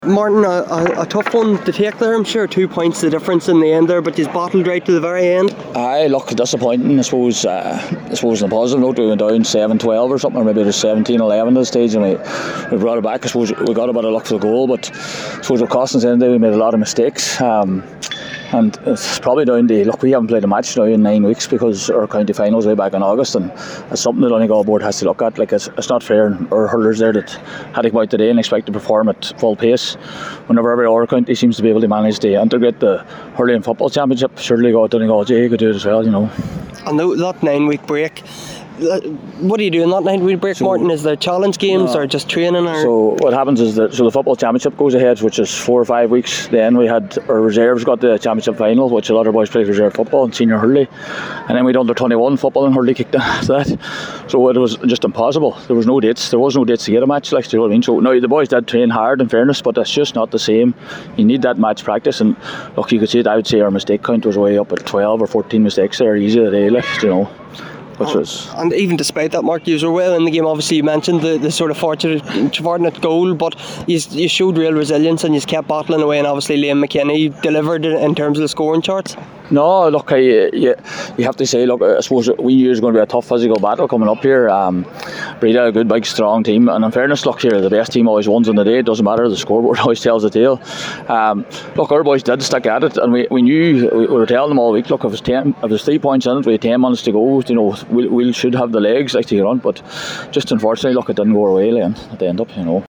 Martin, a tough one to take there, I'm sure. 2 points the difference in the end there, but he's bottled right to the very end. Aye, look, disappointing, I suppose. I suppose on a positive note, we went down 7-12 or something, or maybe it was 17-11 at the stage, and we brought it back. I suppose we got a bit of luck for the goal, but I suppose we're costing us in there. We made a lot of mistakes. And it's probably down to, look, we haven't played a match now in 9 weeks because our county finals way back in August, and it's something that Donegal board has to look at. Like, it's not fair. Our hurlers there that had to come out today and expect to perform at full pace whenever every other county seems to be able to manage to integrate the hurling football championship. Surely Donegal J could do it as well, you know. And that 9 week break, what do you do in that 9 week break, Martin? Is there challenge games or just training? Or? So what happens is that the football championship goes ahead, which is 4 or 5 weeks. Then we had our reserves got the championship final, which a lot of boys played reserve football and senior hurley, and then we done under 21 football and hurley kicked after that. So it was just impossible. There was no dates to get a match, like, you know what I mean? So now the boys did train hard, in fairness, but it's just not the same. You need that match practice, and look, you could see it. I would say our mistake count was way up at 12 or 14 mistakes there easy today, like, you know. And even despite that, Mark, you were well in the game. Obviously you mentioned the sort of fortunate goal, but you showed real resilience and you kept battling away, and obviously Liam McKinney delivered in terms of the scoring charts. No, look, you have to say, look, I suppose we knew it was going to be a tough physical battle coming up here. Breda, a good, big, strong team, and in fairness, look here, the best team always wins on the day. It doesn't matter, the scoreboard always tells the tale. Look, our boys did stick at it, and we knew, we were telling them all week, look, if there's 3 points in it, we had 10 minutes to go, you know, we should have the legs like to get on, but just unfortunately, look, it didn't go our way at the end up, you know.